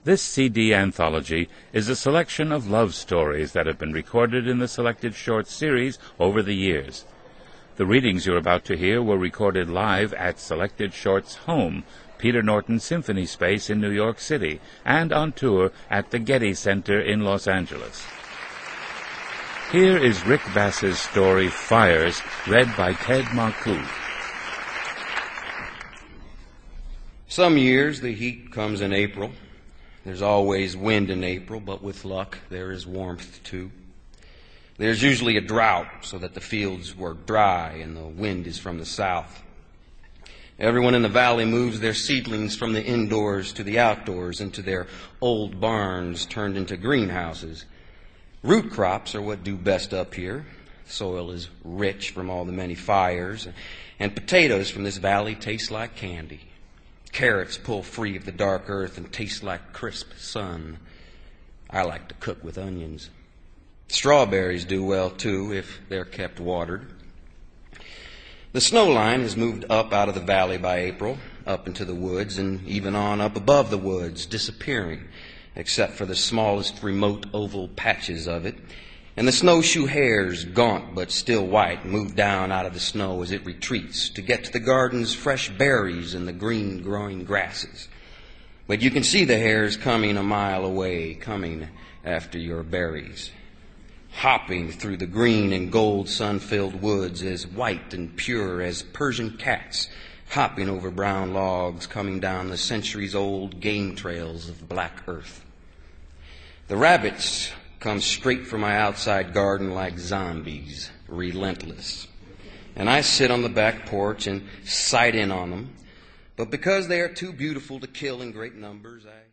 This CD anthology is a selection of love stories that have been recorded in the Selected Shorts series over the years. The readings you're about to hear were recorded live at Selected Shorts' home, Peter Norton Symphony Space in New York City, and on tour at the Getty Center in Los Angeles. Here is Rick Bass's story, Fires, read by Ted Marcoux. Some years the heat comes in April. There's always wind in April, but with luck there is warmth too. There's usually a drought so that the fields work dry and the wind is from the south. Everyone in the valley moves their seedlings from the indoors to the outdoors into their old barns turned into greenhouses. Root crops are what do best up here. Soil is rich from all the many fires, and potatoes from this valley taste like candy. Carrots pull free of the dark earth and taste like crisp sun. I like to cook with onions. Strawberries do well, too, if they're kept watered. The snow line has moved up out of the valley by April, up into the woods, and even on up above the woods, disappearing, except for the smallest remote oval patches of it. And the snowshoe hares, gaunt but still white, move down out of the snow as it retreats to get to the garden's fresh berries and the green growing grasses. But you can see the hares coming a mile away, coming after your berries. Hopping through the green and gold sun-filled woods as white and pure as Persian cats, hopping over brown logs, coming down the centuries-old game trails of black earth. The rabbits come straight from my outside garden like zombies, relentless. And I sit on the back porch and sight in on them. But because they are too beautiful to kill in great numbers, I